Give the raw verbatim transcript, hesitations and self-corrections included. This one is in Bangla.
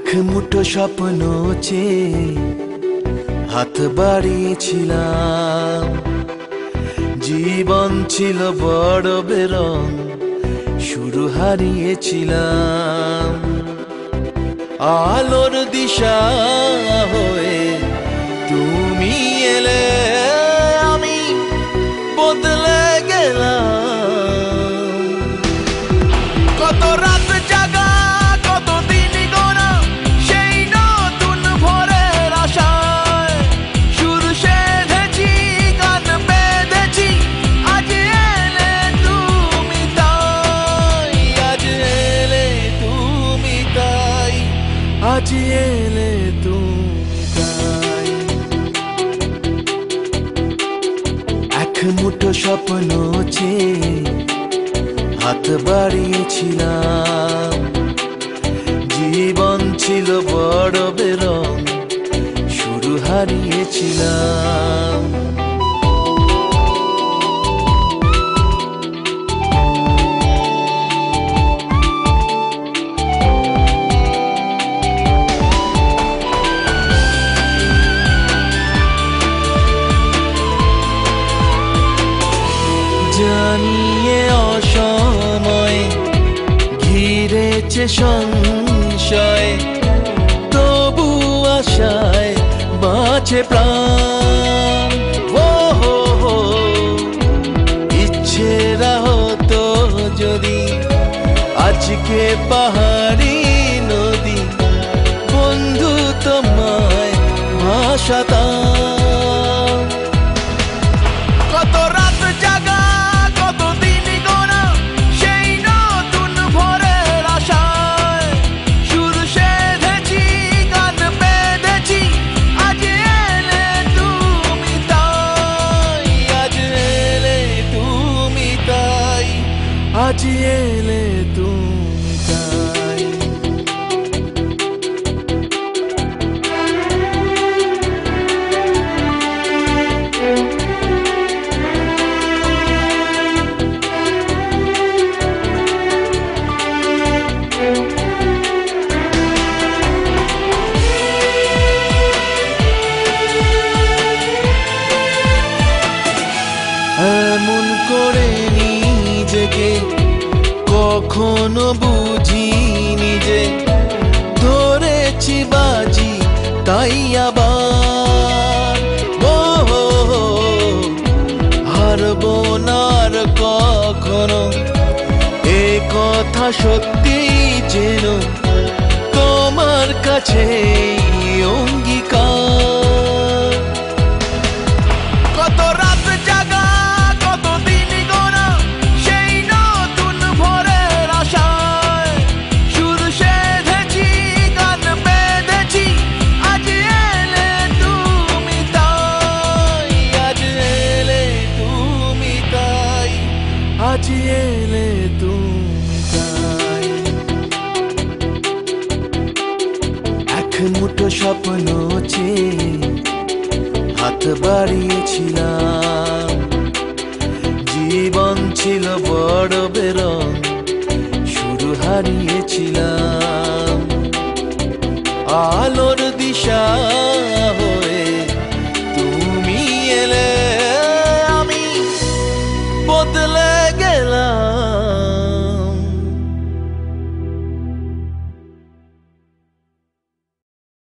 মুঠো স্বপ্ন চেয়ে হাত বাড়িয়েছিলাম। জীবন ছিল বড় বেরং, শুরু হারিয়েছিলাম। আলোর দিশা হয়ে তুমি এলে, আমি বদলে গেলাম। কত রাত জাগা, কত দিন গোনা, সেই নতুন ভোরের আশায় সুর সেধেছি, গান বেঁধেছি। আজ এলে তুমি তাই, আজ এলে তুমি তাই, আজ এলে তুমি তাই। এক মুঠো স্বপ্ন চেয়ে হাত বাড়িয়েছিলাম। জীবন ছিল বড় বেরং, শুরু হারিয়েছিলাম। জানিয়ে অসময় ঘিরেছে সংশয়, তবু আশায় বাঁচে প্রাণ। ও হো হো, ইচ্ছেরা হতো যদি আজকে পাহাড়ি নদী, বন্ধু তোমায় ভাসাতাম। কত রাত জাগা, কত দিন গোনা, সেই নতুন ভোরের আশায় সুর সেধেছি, গান বেঁধেছি। আজ এলে তুমি তাই, আজ এলে তুমি তাই, আজ এলে তুমি তাই। এমন করে নিজেকে কখনো বুঝিনি যে ধরেছি বাজি তাই আবার। ও হো হো, হারবো না আর কখনো, এ কথা সত্যি যেন তোমার কাছে অঙ্গীকার। কত রাত জাগা, কত দিন গোনা, সেই নতুন ভোরের আশায় সুর সেধেছি, গান বেঁধেছি। আজ এলে তুমি তাই, আজ এলে তুমি তাই, আজ এলে তুমি তাই। এক মুঠো স্বপ্ন চেয়ে হাত বাড়িয়েছিলাম। জীবন ছিল বড় বেরং, শুরু হারিয়েছিলাম। আলোর দিশা